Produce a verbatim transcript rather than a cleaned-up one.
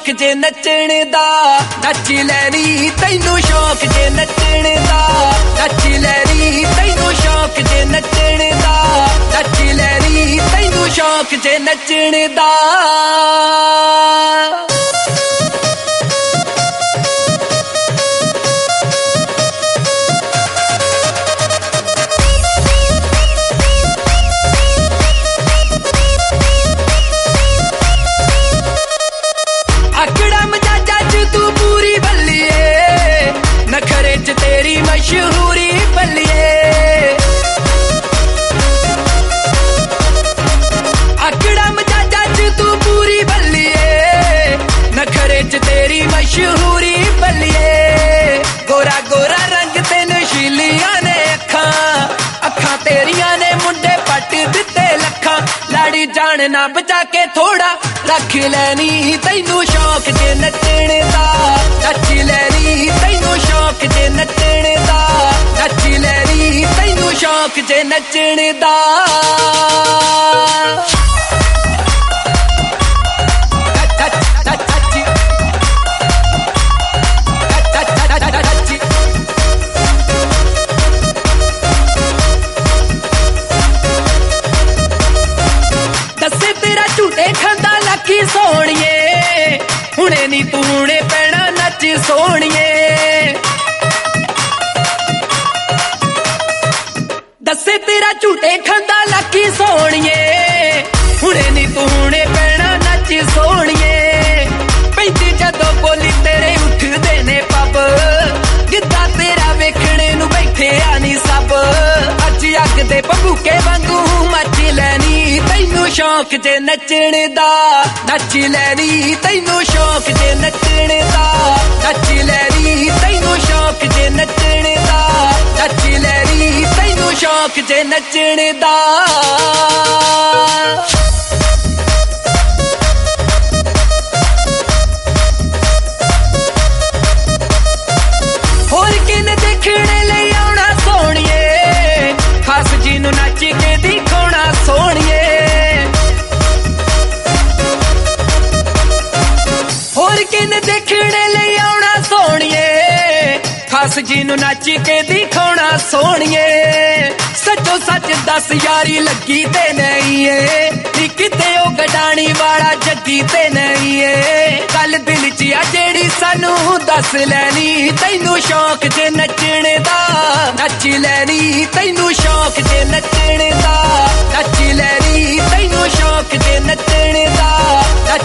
शौक जे नचण दा नच लैनी तैनू शौक जे नचण दा नच लैनी तैनू शौक जे नचण दा नच लैनी तैनू शौक जे नचण दा तेरी मशहूरी बल्लिए अकड़ा मजाजा च तू पूरी बल्लिए नखरे च तेरी मशहूरी बल्लिए गोरा गोरा रंग ते नशीलियां ने अखां अखां तेरियां ने मुंडे पट दिते लखां लाड़ी जान ना बचा के थोड़ा रख लैनी तैनू शौक जे नचण दा नच लैनी तैनू शौक जे नचण दा नच लैनी तैनू शौक जे नचण दा दसे तेरा झूठे खांदा लाकी सोहणिए हुणे नी तू हुणे पैना नच सोहणिए दसे तेरा झूठे खांदा लाकी सोहणिए हुणे नी तू हुणे पैना नच सोहणिए पैंदी जदों बोली तेरे उठदे ने पब गिद्धा तेरा वेखणे नू बैठे आनी सब अज अग दे भभूके वांगू मच लैनी तैनू शौक जे नचण दा नच लैनी तैनू शौक जे नचण दा नच लैनी तैनू शौक जे नचण दा नच लैनी तैनू शौक जे नचण दा होर किन देखणे लई आउणा सोहणिए खास जी नू नच के दिखाउणा सोहणिए होर किन देखणे लई आउणा सोहणिए खास जी नू नच के दिखाउणा सोहणिए सचो सच दस यारी लगी ते नहीं है किते ओ गडाणी वाला जगी ते नहीं है गल दिल च आ जेड़ी सानू दस लैनी तैनू शौक जे नचण दा नच लैनी तैनू शौक जे नचण दा नच लैनी तैनू शौक जे नचण दा नच